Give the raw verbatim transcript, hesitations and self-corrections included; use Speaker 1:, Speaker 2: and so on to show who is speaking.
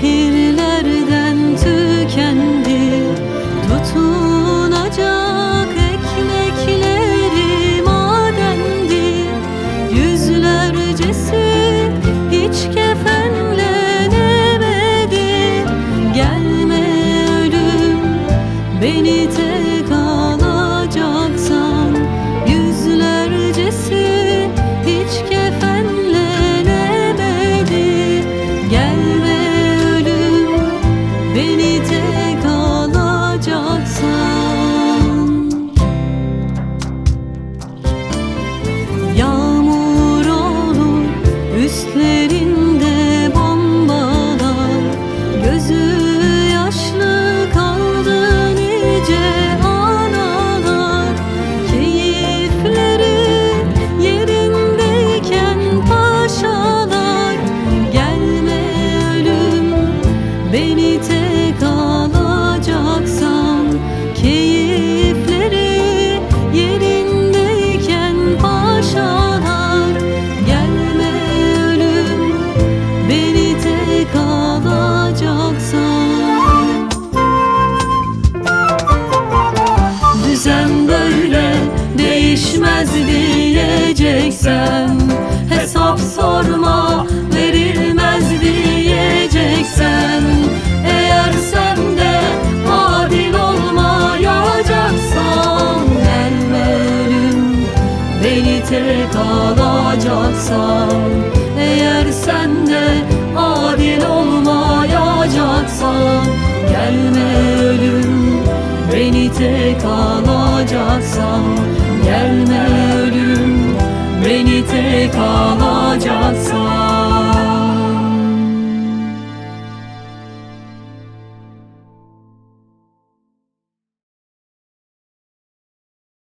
Speaker 1: Zehirlerden tükendi tutunacak ekmekleri madendi. Yüzlercesi hiç kefenlenemedi. Gelme ölüm, beni tek alacaksan. Yüzlercesi hiç kefenlenemedi. Gelme ölüm, beni tek alacaksan. Yağmur olur üstlerinde bombalar. Gözü yaşlı kaldı nice analar. Keyifleri yerindeyken paşalar. Gelme ölüm, beni tek alacaksan. Keyifleri yerindeyken paşalar. Gelme ölüm, beni tek alacaksan. Düzen böyle değişmez diyeceksen. Hesap sorma, verilmez diyeceksen. Eğer sen de adil olmayacaksan. Gelme ölüm, beni tek alacaksan. Eğer sen de adil olmayacaksan. Gelme ölüm, beni tek alacaksan. Gelme ölüm, beni tek alacaksan.